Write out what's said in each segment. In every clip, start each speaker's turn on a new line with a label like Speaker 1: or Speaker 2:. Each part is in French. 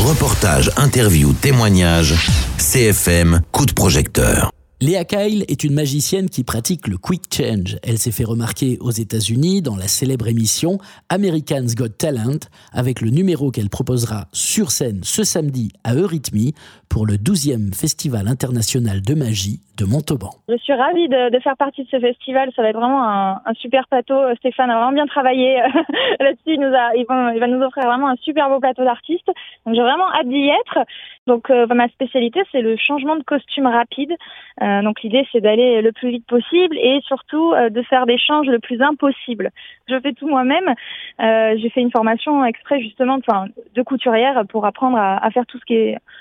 Speaker 1: Reportage, interview, témoignage, CFM, coup de projecteur.
Speaker 2: Léa Kyle est une magicienne qui pratique le quick change. Elle s'est fait remarquer aux États-Unis dans la célèbre émission American's Got Talent avec le numéro qu'elle proposera sur scène ce samedi à Eurythmie pour le 12e Festival international de magie de Montauban.
Speaker 3: Je suis ravie de faire partie de ce festival. Ça va être vraiment un super plateau. Stéphane a vraiment bien travaillé là-dessus. Il va nous offrir vraiment un super beau plateau d'artistes. Donc j'ai vraiment hâte d'y être. Donc ma spécialité, c'est le changement de costume rapide. Donc l'idée, c'est d'aller le plus vite possible et surtout de faire des changes le plus impossible. Je fais tout moi-même. J'ai fait une formation exprès justement de couturière pour apprendre à faire tout ce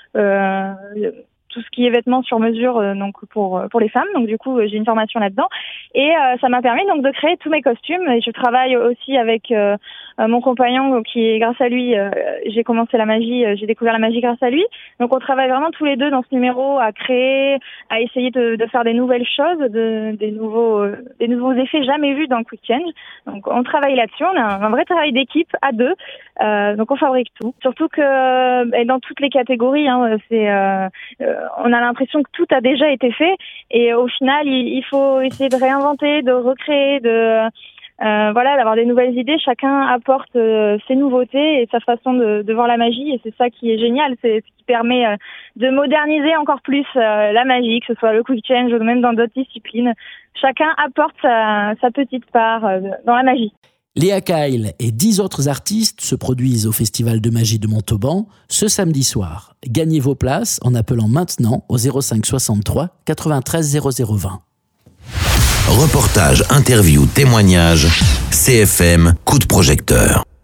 Speaker 3: qui est vêtements sur mesure donc pour les femmes. Donc du coup, j'ai une formation là-dedans et ça m'a permis donc de créer tous mes costumes. Et je travaille aussi avec mon compagnon qui, grâce à lui, j'ai commencé la magie, j'ai découvert la magie grâce à lui. Donc on travaille vraiment tous les deux dans ce numéro à créer, à essayer de faire des nouvelles choses, des nouveaux effets jamais vus dans le quick change. Donc on travaille là-dessus, on a un vrai travail d'équipe à deux. Donc on fabrique tout. Surtout que dans toutes les catégories, on a l'impression que tout a déjà été fait et au final il faut essayer de réinventer, de recréer, d'avoir des nouvelles idées. Chacun apporte ses nouveautés et sa façon de voir la magie et c'est ça qui est génial, c'est ce qui permet de moderniser encore plus la magie, que ce soit le quick change ou même dans d'autres disciplines. Chacun apporte sa petite part dans la magie.
Speaker 2: Léa Kyle et 10 autres artistes se produisent au Festival de magie de Montauban ce samedi soir. Gagnez vos places en appelant maintenant au 05 63 93 0020.
Speaker 1: Reportage, interview, témoignage, CFM, coup de projecteur.